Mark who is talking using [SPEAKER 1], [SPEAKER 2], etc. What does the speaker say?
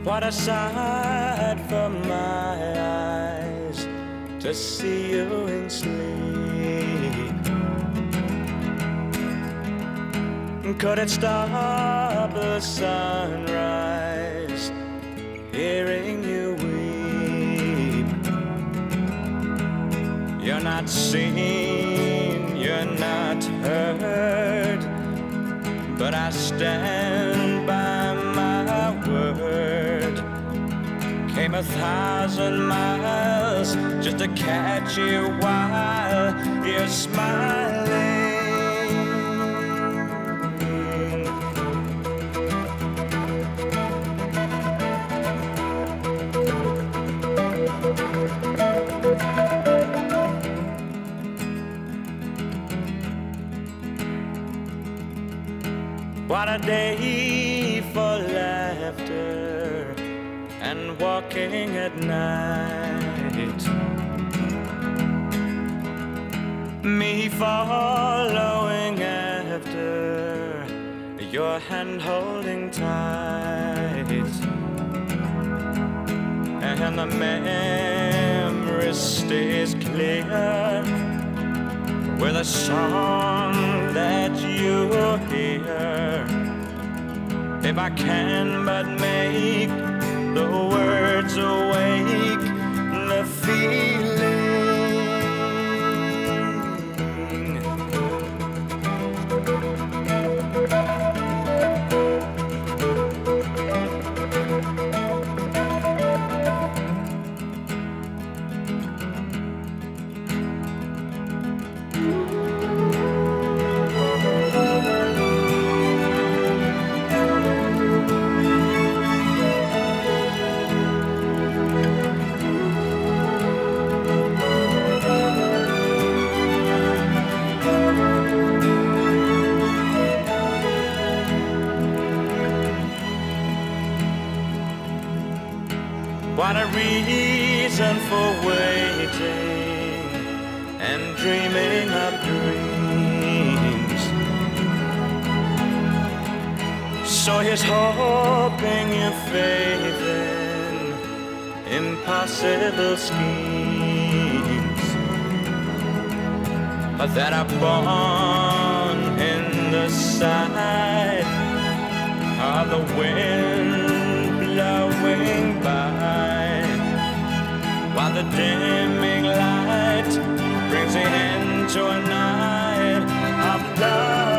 [SPEAKER 1] What a sight for my eyes to see you in sleep. Could it stop the sunrise, hearing you weep? You're not seen, you're not heard, but I stand by my word. Came 1,000 miles just to catch you while you're smiling. What a day for laughter and walking at night. Me following after, your hand holding tight. And the memory stays clear with a song that you hear. If I can but make the words awake the feeling. What a reason for waiting and dreaming of dreams. So here's hoping you faith in impossible schemes that are born in the sight of the wind blowing by, while the dimming light brings an end to a night of love.